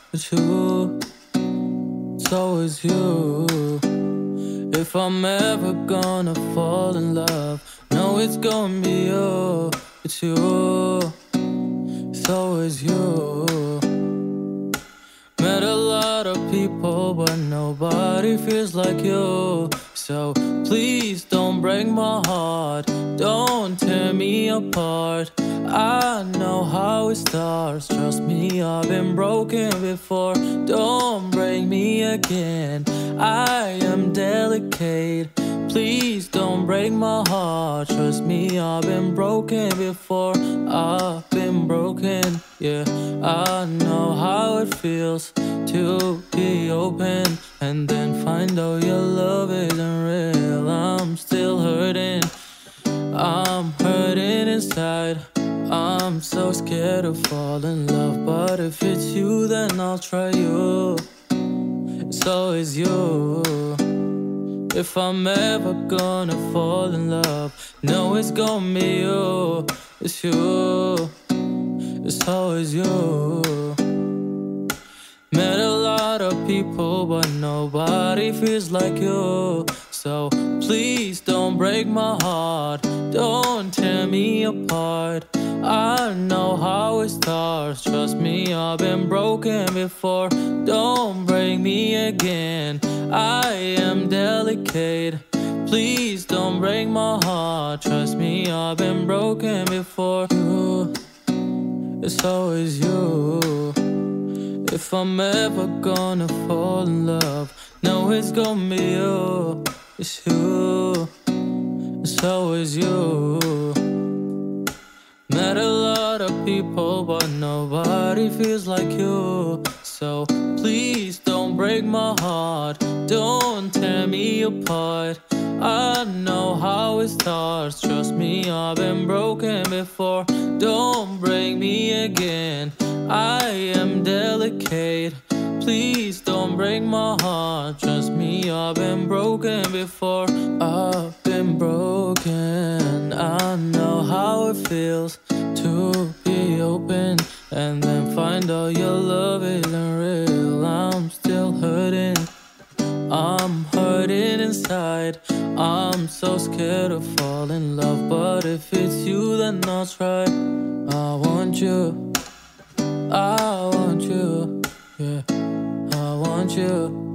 It's you, it's always you. If I'm ever gonna fall in love, no, it's gonna be you. It's you, it's always you. Met a lot of people, but nobody feels like you. So please don't break my heart, don't tear me apart. I know how it starts, trust me, I've been broken before. Don't break me again, I am delicate. Please don't break my heart, trust me, I've been broken before. I've been broken, yeah. I know how it feels to be open and then find out your love isn't real. I'm still hurting, I'm hurting inside. I'm so scared to fall in love, but if it's you, then I'll try you. It's always you. If I'm ever gonna fall in love, no, it's gonna be you. It's you, it's always you. Met a lot of people, but nobody feels like you. So please don't break my heart, don't tear me apart. I know how it starts, trust me, I've been broken before. Don't break me again, I am delicate. Please don't break my heart, trust me, I've been broken before. You, it's always you. If I'm ever gonna fall in love, no, it's gonna be you. It's you, it's always you. Met a lot of people, but nobody feels like you. So please don't break my heart, don't tear me apart. I know how it starts, trust me, I've been broken before. Don't break me again, I am delicate. Please don't break my heart, trust me, I've been broken before. I've been broken, I know how it feels to be open and then find out your love isn't real. I'm still hurting, I'm hurting inside. I'm so scared to fall in love, but if it's you, then I'll try. I want you, I want you, yeah, I want you.